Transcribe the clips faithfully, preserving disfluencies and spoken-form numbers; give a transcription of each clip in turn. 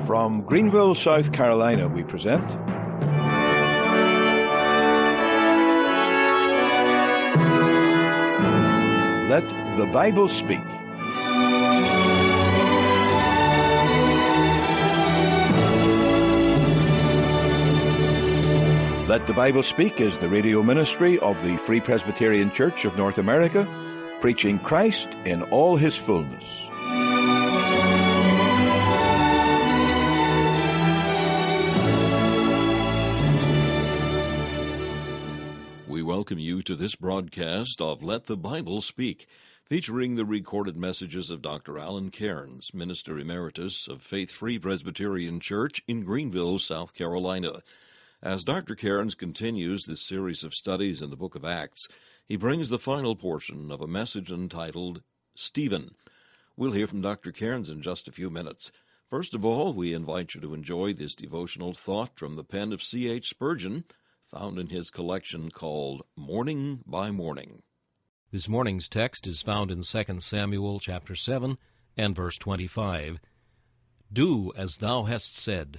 From Greenville, South Carolina, we present Let the Bible Speak. Let the Bible Speak is the radio ministry of the Free Presbyterian Church of North America, preaching Christ in all his fullness. We welcome you to this broadcast of Let the Bible Speak, featuring the recorded messages of Doctor Alan Cairns, Minister Emeritus of Faith Free Presbyterian Church in Greenville, South Carolina. As Doctor Cairns continues this series of studies in the book of Acts, he brings the final portion of a message entitled Stephen. We'll hear from Doctor Cairns in just a few minutes. First of all, we invite you to enjoy this devotional thought from the pen of C H Spurgeon, found in his collection called Morning by Morning. This morning's text is found in Second Samuel chapter seven and verse twenty-five. Do as thou hast said.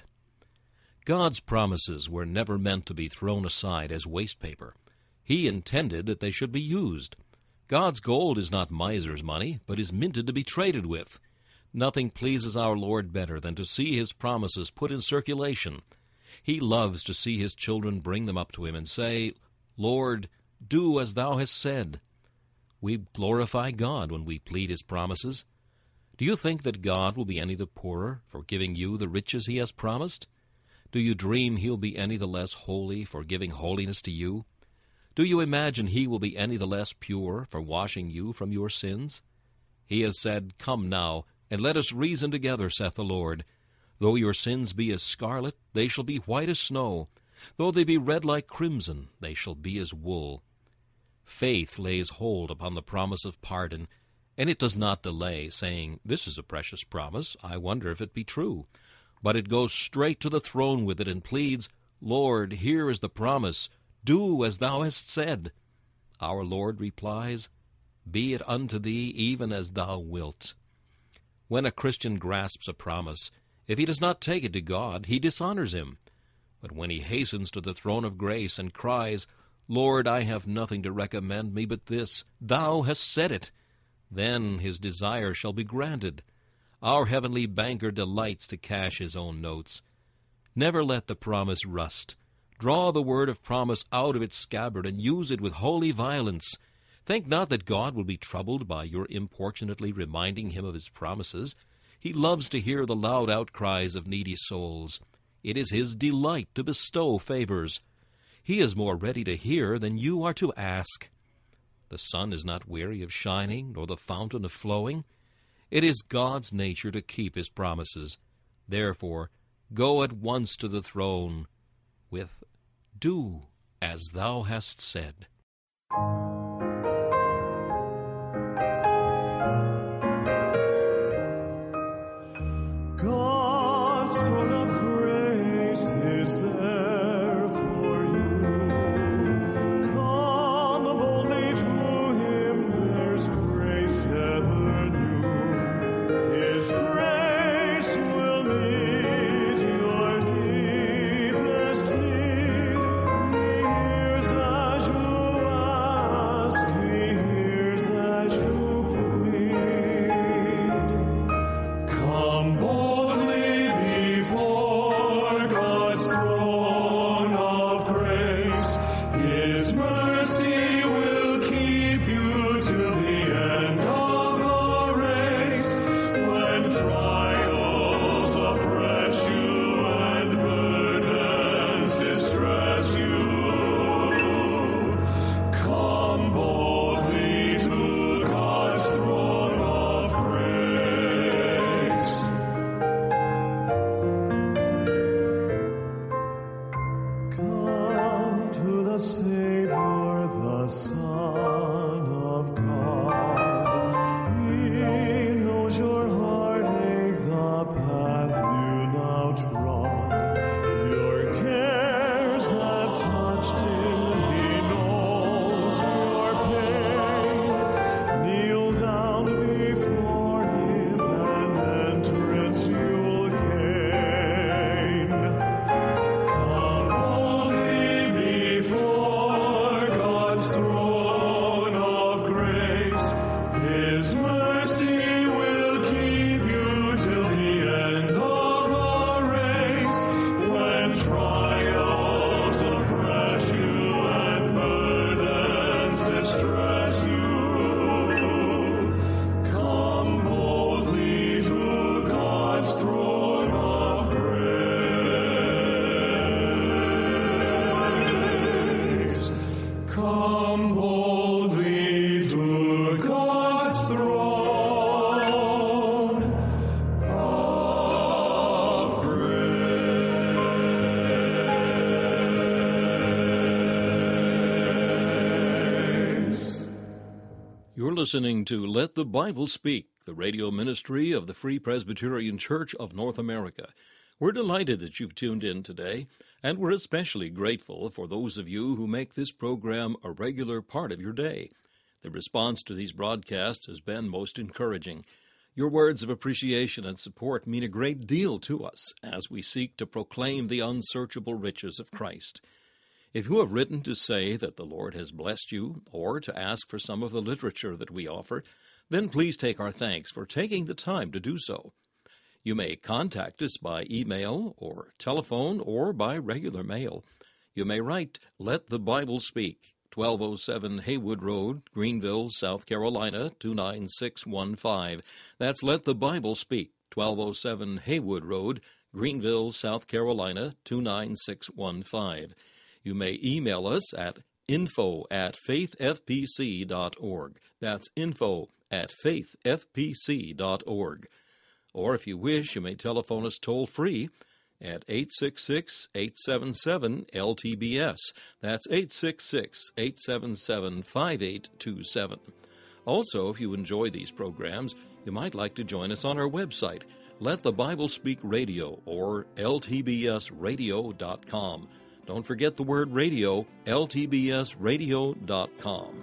God's promises were never meant to be thrown aside as waste paper. He intended that they should be used. God's gold is not miser's money, but is minted to be traded with. Nothing pleases our Lord better than to see his promises put in circulation. He loves to see his children bring them up to him and say, Lord, do as thou hast said. We glorify God when we plead his promises. Do you think that God will be any the poorer for giving you the riches he has promised? Do you dream he'll be any the less holy for giving holiness to you? Do you imagine he will be any the less pure for washing you from your sins? He has said, Come now, and let us reason together, saith the Lord. Though your sins be as scarlet, they shall be white as snow. Though they be red like crimson, they shall be as wool. Faith lays hold upon the promise of pardon, and it does not delay, saying, This is a precious promise, I wonder if it be true. But it goes straight to the throne with it and pleads, Lord, here is the promise, do as thou hast said. Our Lord replies, Be it unto thee even as thou wilt. When a Christian grasps a promise, if he does not take it to God, he dishonors him. But when he hastens to the throne of grace and cries, Lord, I have nothing to recommend me but this, thou hast said it, then his desire shall be granted. Our heavenly banker delights to cash his own notes. Never let the promise rust. Draw the word of promise out of its scabbard and use it with holy violence. Think not that God will be troubled by your importunately reminding him of his promises. He loves to hear the loud outcries of needy souls. It is his delight to bestow favors. He is more ready to hear than you are to ask. The sun is not weary of shining, nor the fountain of flowing. It is God's nature to keep his promises. Therefore, go at once to the throne with, Do as thou hast said. God's throne of grace is there for you. Come boldly to him, there's grace ever new. His grace will meet your deepest need. He hears as you ask, he hears as you plead. Come boldly before God's throne of grace. His mercy will keep you till the end of the race. When trials oppress you and burdens distress you, come boldly to God's throne of grace. listening to Let the Bible Speak, the radio ministry of the Free Presbyterian Church of North America. We're delighted that you've tuned in today, and we're especially grateful for those of you who make this program a regular part of your day. The response to these broadcasts has been most encouraging. Your words of appreciation and support mean a great deal to us as we seek to proclaim the unsearchable riches of Christ. If you have written to say that the Lord has blessed you, or to ask for some of the literature that we offer, then please take our thanks for taking the time to do so. You may contact us by email or telephone or by regular mail. You may write, Let the Bible Speak, twelve oh seven Haywood Road, Greenville, South Carolina, two nine six one five. That's Let the Bible Speak, twelve oh seven Haywood Road, Greenville, South Carolina, two nine six one five. You may email us at info at faith f p c dot org. That's info at faith f p c dot org. Or if you wish, you may telephone us toll-free at eight six six, eight seven seven, L T B S. That's eight six six, eight seven seven, five eight two seven. Also, if you enjoy these programs, you might like to join us on our website, Let the Bible Speak Radio, or L T B S radio dot com. Don't forget the word radio, L T B S radio dot com.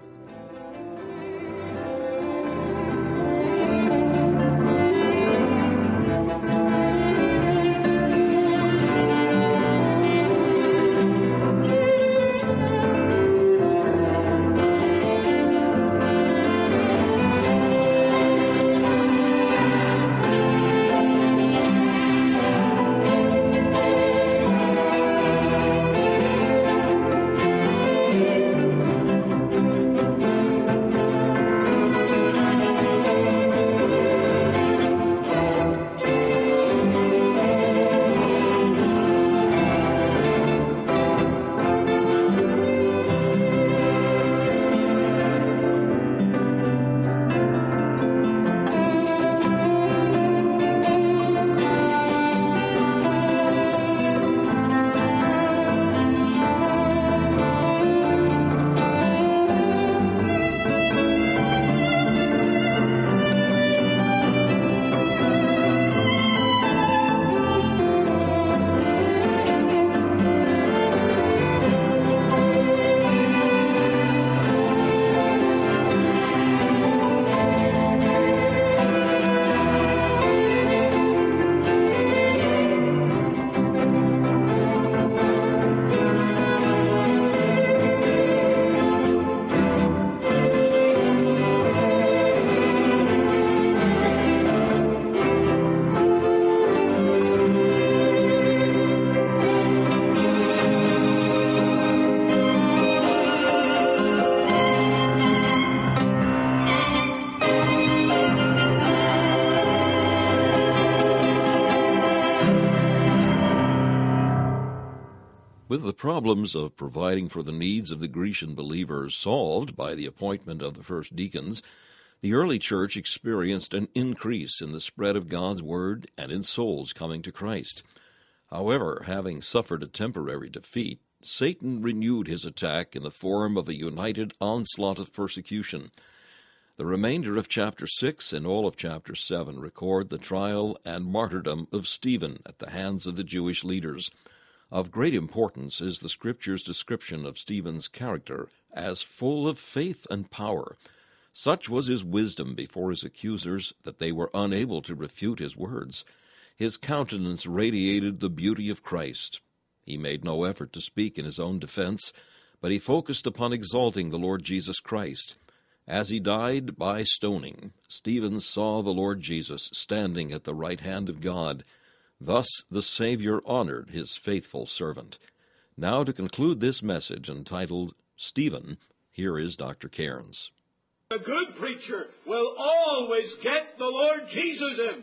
With the problems of providing for the needs of the Grecian believers solved by the appointment of the first deacons, the early church experienced an increase in the spread of God's word and in souls coming to Christ. However, having suffered a temporary defeat, Satan renewed his attack in the form of a united onslaught of persecution. The remainder of chapter six and all of chapter seven record the trial and martyrdom of Stephen at the hands of the Jewish leaders. Of great importance is the Scripture's description of Stephen's character as full of faith and power. Such was his wisdom before his accusers that they were unable to refute his words. His countenance radiated the beauty of Christ. He made no effort to speak in his own defense, but he focused upon exalting the Lord Jesus Christ. As he died by stoning, Stephen saw the Lord Jesus standing at the right hand of God. Thus the Savior honored his faithful servant. Now to conclude this message entitled Stephen, here is Doctor Cairns. A good preacher will always get the Lord Jesus in.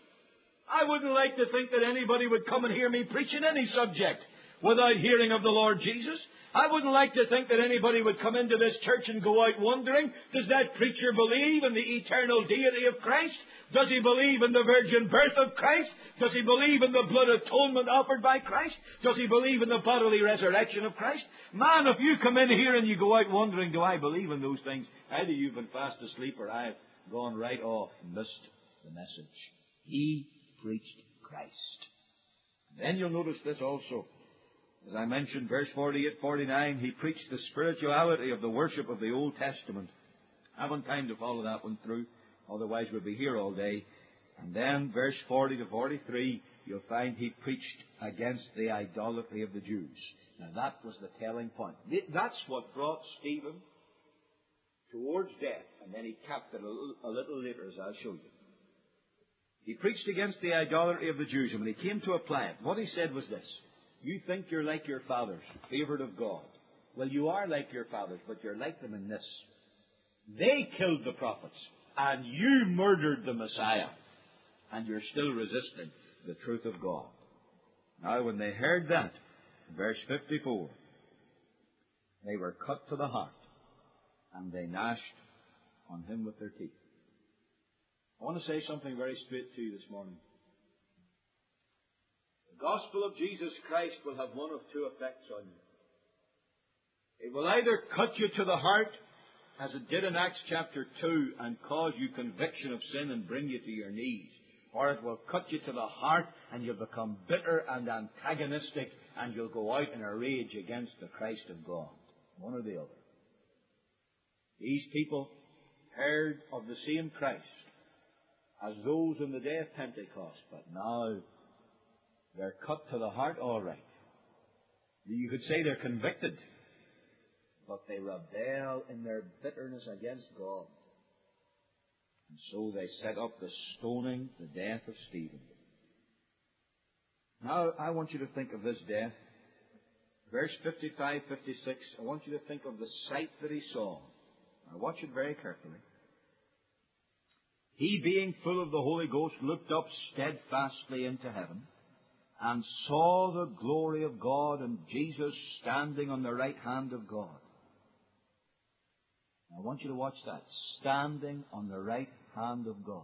I wouldn't like to think that anybody would come and hear me preaching any subject without hearing of the Lord Jesus. I wouldn't like to think that anybody would come into this church and go out wondering, does that preacher believe in the eternal deity of Christ? Does he believe in the virgin birth of Christ? Does he believe in the blood atonement offered by Christ? Does he believe in the bodily resurrection of Christ? Man, if you come in here and you go out wondering, do I believe in those things? Either you've been fast asleep or I've gone right off and missed the message. He preached Christ. Then you'll notice this also. As I mentioned, verse forty-eight, forty-nine, he preached the spirituality of the worship of the Old Testament. I haven't time to follow that one through, otherwise we'll be here all day. And then, verse forty to forty-three, you'll find he preached against the idolatry of the Jews. Now that was the telling point. That's what brought Stephen towards death, and then he capped it a little, a little later, as I'll show you. He preached against the idolatry of the Jews, and when he came to apply it, what he said was this: you think you're like your fathers, favoured of God. Well, you are like your fathers, but you're like them in this. They killed the prophets, and you murdered the Messiah, and you're still resisting the truth of God. Now, when they heard that, verse fifty-four, they were cut to the heart, and they gnashed on him with their teeth. I want to say something very straight to you this morning. The gospel of Jesus Christ will have one of two effects on you. It will either cut you to the heart, as it did in Acts chapter two, and cause you conviction of sin and bring you to your knees. Or it will cut you to the heart, and you'll become bitter and antagonistic, and you'll go out in a rage against the Christ of God. One or the other. These people heard of the same Christ as those on the day of Pentecost, but now they're cut to the heart all right. You could say they're convicted, but they rebel in their bitterness against God. And so they set up the stoning, the death of Stephen. Now, I want you to think of this death. Verse fifty-five, fifty-six, I want you to think of the sight that he saw. Now, watch it very carefully. He, being full of the Holy Ghost, looked up steadfastly into heaven and saw the glory of God and Jesus standing on the right hand of God. Now, I want you to watch that. Standing on the right hand of God.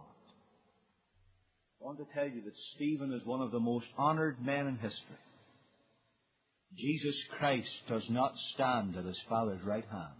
I want to tell you that Stephen is one of the most honored men in history. Jesus Christ does not stand at his Father's right hand.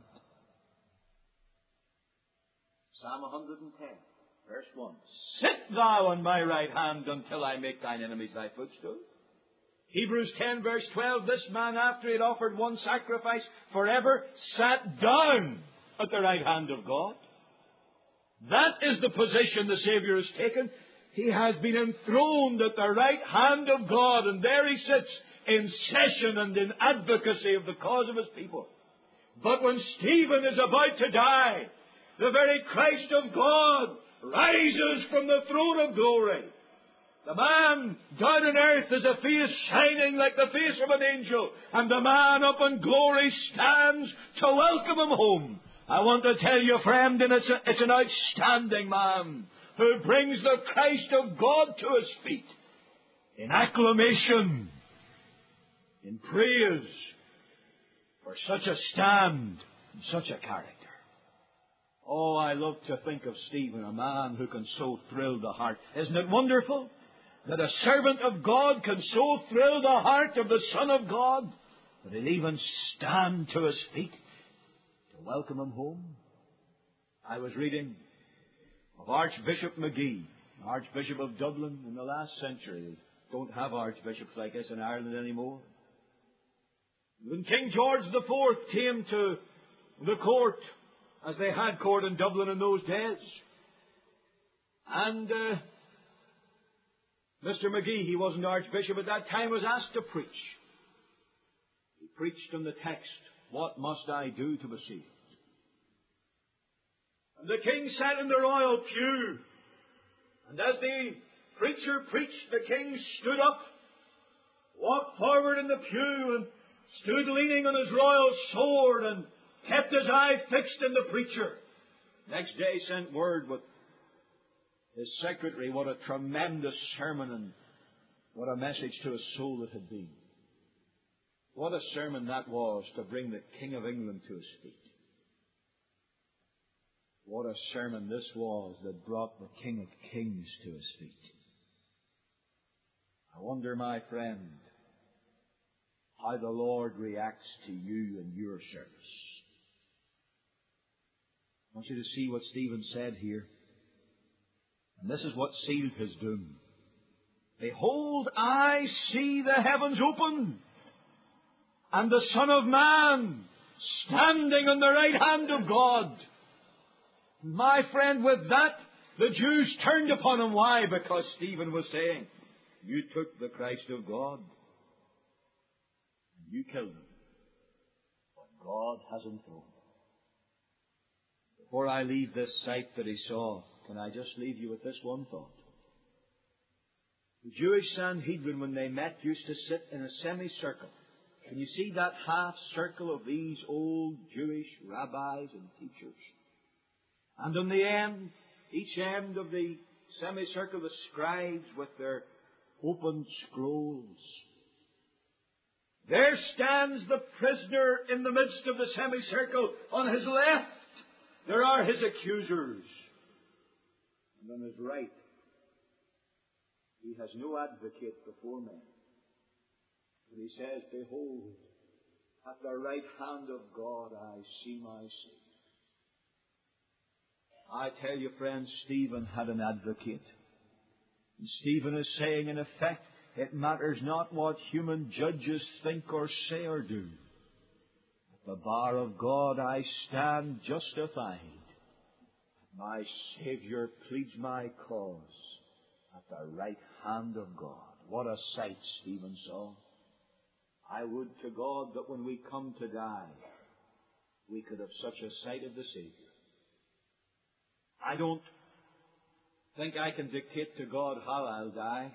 Psalm one hundred ten. Verse one, sit thou on my right hand until I make thine enemies thy footstool. Hebrews ten, verse twelve, this man, after he had offered one sacrifice forever, sat down at the right hand of God. That is the position the Savior has taken. He has been enthroned at the right hand of God, and there he sits in session and in advocacy of the cause of his people. But when Stephen is about to die, the very Christ of God rises from the throne of glory. The man down on earth is a face shining like the face of an angel, and the man up in glory stands to welcome him home. I want to tell you, friend, and it's, a, it's an outstanding man who brings the Christ of God to his feet in acclamation, in praise for such a stand and such a character. Oh, I love to think of Stephen, a man who can so thrill the heart. Isn't it wonderful that a servant of God can so thrill the heart of the Son of God that he'll even stand to his feet to welcome him home? I was reading of Archbishop Magee, Archbishop of Dublin in the last century. They don't have archbishops like this in Ireland anymore. When King George the Fourth came to the court, as they had court in Dublin in those days, and uh, Mister Magee, he wasn't Archbishop at that time, was asked to preach. He preached on the text, what must I do to be saved? And the king sat in the royal pew, and as the preacher preached, the king stood up, walked forward in the pew, and stood leaning on his royal sword, and kept his eye fixed on the preacher. Next day sent word with his secretary what a tremendous sermon and what a message to his soul it had been. What a sermon that was to bring the King of England to his feet. What a sermon this was that brought the King of Kings to his feet. I wonder, my friend, how the Lord reacts to you and your service. I want you to see what Stephen said here. And this is what sealed his doom. Behold, I see the heavens open, and the Son of Man standing on the right hand of God. My friend, with that, the Jews turned upon him. Why? Because Stephen was saying, you took the Christ of God, and you killed him, but God has enthroned him. Before I leave this sight that he saw, can I just leave you with this one thought? The Jewish Sanhedrin, when they met, used to sit in a semicircle. Can you see that half circle of these old Jewish rabbis and teachers? And on the end, each end of the semicircle, the scribes with their open scrolls. There stands the prisoner in the midst of the semicircle. On his left, there are his accusers. And on his right, he has no advocate before men. And he says, behold, at the right hand of God I see my Savior. I tell you, friends, Stephen had an advocate. And Stephen is saying, in effect, it matters not what human judges think or say or do. At the bar of God I stand justified. My Savior pleads my cause at the right hand of God. What a sight Stephen saw. I would to God that when we come to die, we could have such a sight of the Savior. I don't think I can dictate to God how I'll die.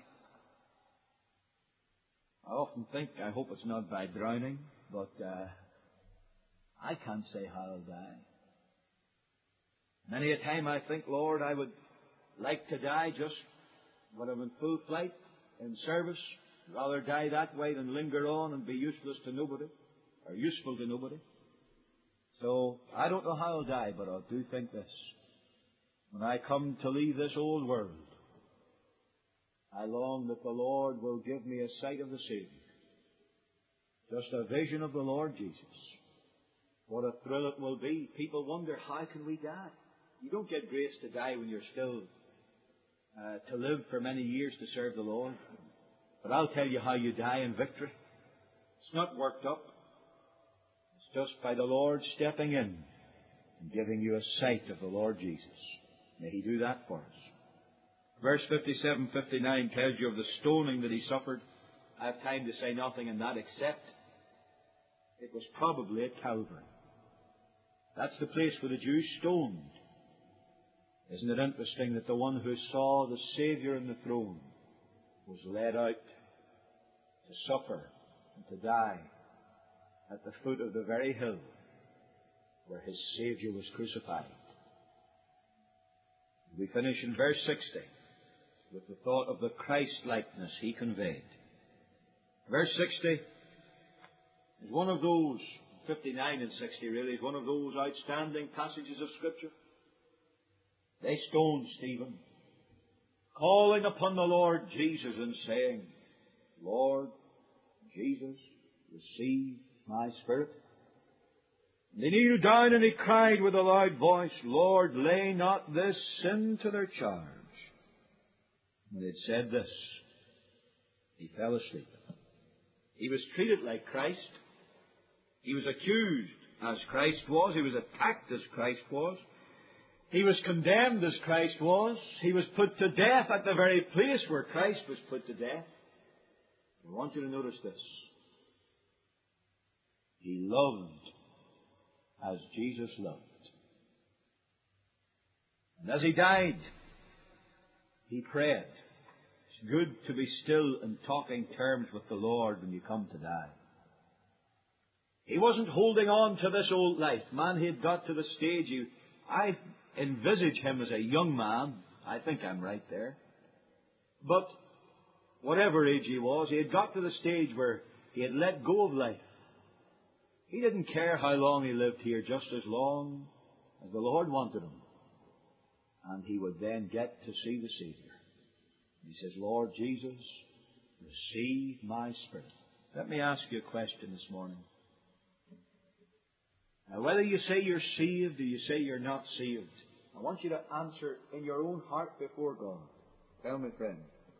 I often think, I hope it's not by drowning, but uh, I can't say how I'll die. Many a time I think, Lord, I would like to die just when I'm in full flight, in service. Rather die that way than linger on and be useless to nobody, or useful to nobody. So, I don't know how I'll die, but I do think this. When I come to leave this old world, I long that the Lord will give me a sight of the Savior. Just a vision of the Lord Jesus. What a thrill it will be. People wonder, how can we die? You don't get grace to die when you're still uh, to live for many years to serve the Lord. But I'll tell you how you die in victory. It's not worked up. It's just by the Lord stepping in and giving you a sight of the Lord Jesus. May He do that for us. Verse fifty-seven, fifty-nine tells you of the stoning that He suffered. I have time to say nothing in that except it was probably at Calvary. That's the place where the Jews stoned. Isn't it interesting that the one who saw the Savior on the throne was led out to suffer and to die at the foot of the very hill where His Savior was crucified. We finish in verse sixty with the thought of the Christ-likeness He conveyed. Verse sixty is one of those, fifty-nine and sixty really, is one of those outstanding passages of Scripture. They stoned Stephen, calling upon the Lord Jesus and saying, Lord Jesus, receive my spirit. And he kneeled down and he cried with a loud voice, Lord, lay not this sin to their charge. When he had said this, he fell asleep. He was treated like Christ. He was accused as Christ was. He was attacked as Christ was. He was condemned as Christ was. He was put to death at the very place where Christ was put to death. I want you to notice this. He loved as Jesus loved. And as He died, He prayed. It's good to be still in talking terms with the Lord when you come to die. He wasn't holding on to this old life. Man, he had got to the stage, he, I envisage him as a young man. I think I'm right there. But whatever age he was, he had got to the stage where he had let go of life. He didn't care how long he lived here, just as long as the Lord wanted him. And he would then get to see the Savior. He says, Lord Jesus, receive my spirit. Let me ask you a question this morning. Now, whether you say you're saved or you say you're not saved, I want you to answer in your own heart before God. Tell me, friend,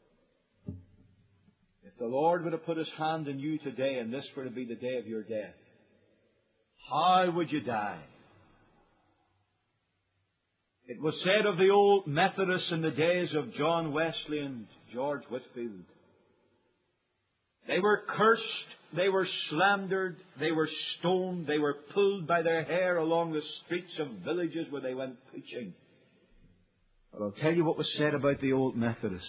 if the Lord were to put His hand on you today and this were to be the day of your death, how would you die? It was said of the old Methodists in the days of John Wesley and George Whitefield, they were cursed, they were slandered, they were stoned, they were pulled by their hair along the streets of villages where they went preaching. But I'll tell you what was said about the old Methodists.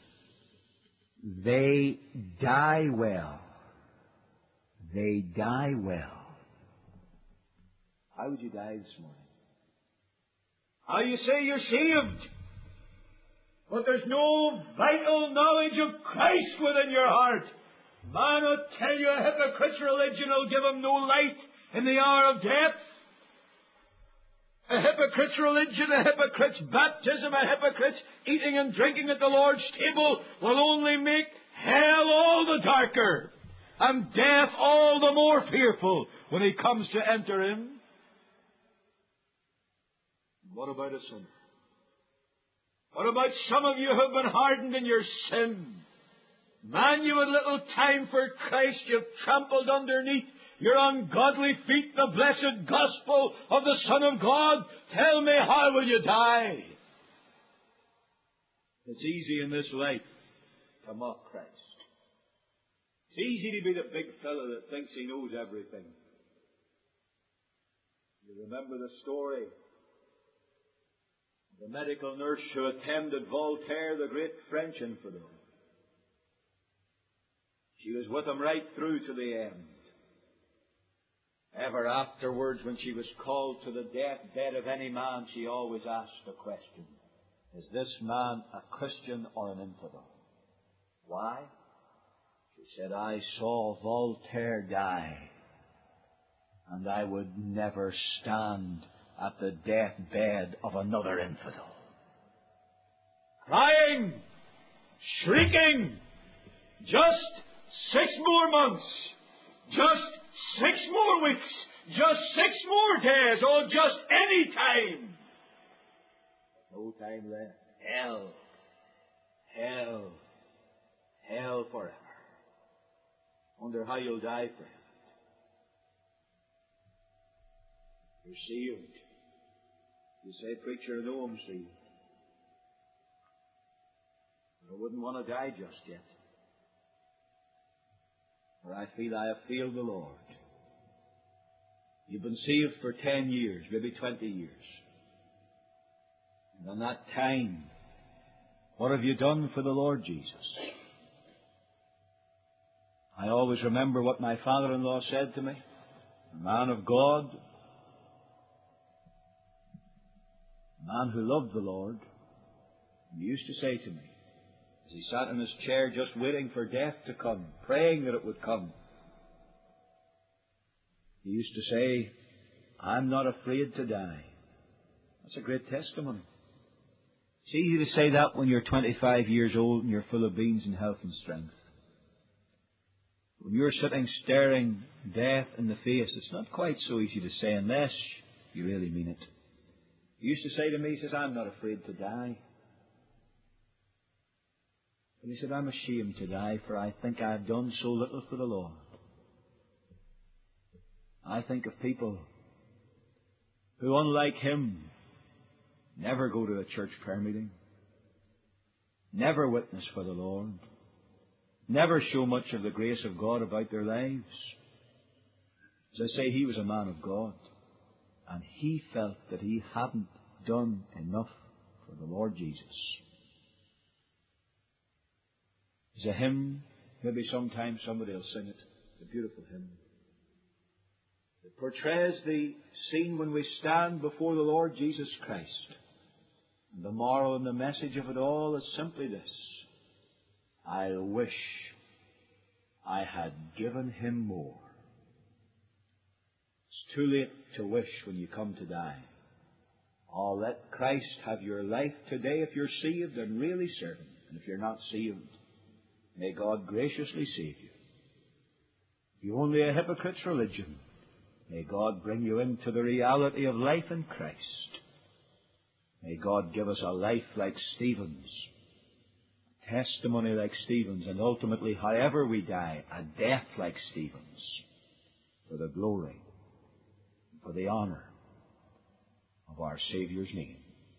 They die well. They die well. How would you die this morning? How you say you're saved, but there's no vital knowledge of Christ within your heart. Man, I'll tell you, a hypocrite's religion will give him no light in the hour of death. A hypocrite's religion, a hypocrite's baptism, a hypocrite's eating and drinking at the Lord's table will only make hell all the darker and death all the more fearful when he comes to enter in. What about a sinner? What about some of you who have been hardened in your sin? Man, you had little time for Christ. You've trampled underneath your ungodly feet the blessed gospel of the Son of God. Tell me, how will you die? It's easy in this life to mock Christ. It's easy to be the big fellow that thinks he knows everything. You remember the story of the medical nurse who attended Voltaire, the great French infidel. She was with him right through to the end. Ever afterwards, when she was called to the deathbed of any man, she always asked a question. Is this man a Christian or an infidel? Why? She said, I saw Voltaire die, and I would never stand at the deathbed of another infidel. Crying, shrieking, just six more months, just six more weeks, just six more days, or just any time. No time left. Hell, hell, hell forever. Wonder how you'll die, friend. You're saved. You say, preacher, I know I'm saved. But I wouldn't want to die just yet. For I feel I have failed the Lord. You've been saved for ten years, maybe twenty years. And in that time, what have you done for the Lord Jesus? I always remember what my father-in-law said to me, a man of God, a man who loved the Lord. He used to say to me, as he sat in his chair just waiting for death to come, praying that it would come, he used to say, I'm not afraid to die. That's a great testimony. It's easy to say that when you're twenty-five years old and you're full of beans and health and strength. When you're sitting staring death in the face, it's not quite so easy to say unless you really mean it. He used to say to me, he says, I'm not afraid to die. And he said, I'm ashamed to die, for I think I've done so little for the Lord. I think of people who, unlike him, never go to a church prayer meeting, never witness for the Lord, never show much of the grace of God about their lives. As I say, he was a man of God, and he felt that he hadn't done enough for the Lord Jesus. There's a hymn, maybe sometime somebody will sing it, it's a beautiful hymn. It portrays the scene when we stand before the Lord Jesus Christ. And the moral and the message of it all is simply this: I wish I had given him more. too late to wish when you come to die. Oh, let Christ have your life today if you're saved and really serve Him. And if you're not saved, may God graciously save you. If you're only a hypocrite's religion, may God bring you into the reality of life in Christ. May God give us a life like Stephen's, a testimony like Stephen's, and ultimately, however we die, a death like Stephen's, for the glory, for the honor of our Saviour's name.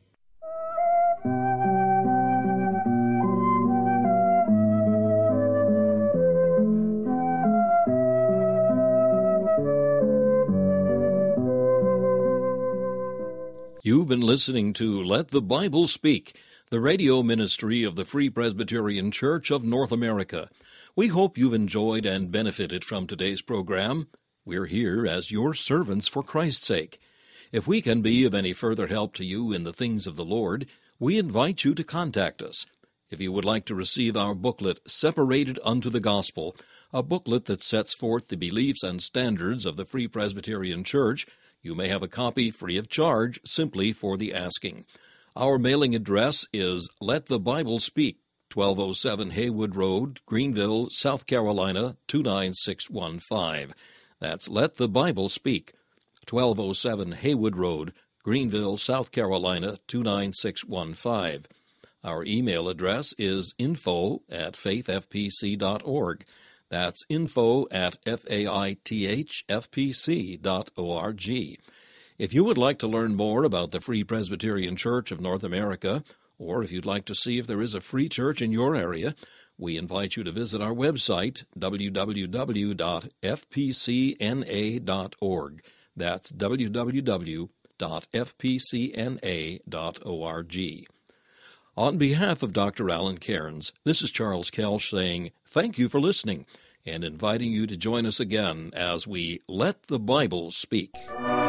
You've been listening to Let the Bible Speak, the radio ministry of the Free Presbyterian Church of North America. We hope you've enjoyed and benefited from today's program. We're here as your servants for Christ's sake. If we can be of any further help to you in the things of the Lord, we invite you to contact us. If you would like to receive our booklet, Separated Unto the Gospel, a booklet that sets forth the beliefs and standards of the Free Presbyterian Church, you may have a copy free of charge simply for the asking. Our mailing address is Let the Bible Speak, twelve oh seven Haywood Road, Greenville, South Carolina, two nine six one five. That's Let the Bible Speak, twelve oh seven Haywood Road, Greenville, South Carolina, two nine six one five. Our email address is info at faith f p c dot org. That's info at faithfpc dot org. If you would like to learn more about the Free Presbyterian Church of North America, or if you'd like to see if there is a free church in your area, we invite you to visit our website, w w w dot f p c n a dot org. That's w w w dot f p c n a dot org. On behalf of Doctor Alan Cairns, this is Charles Kelsch saying thank you for listening and inviting you to join us again as we Let the Bible Speak.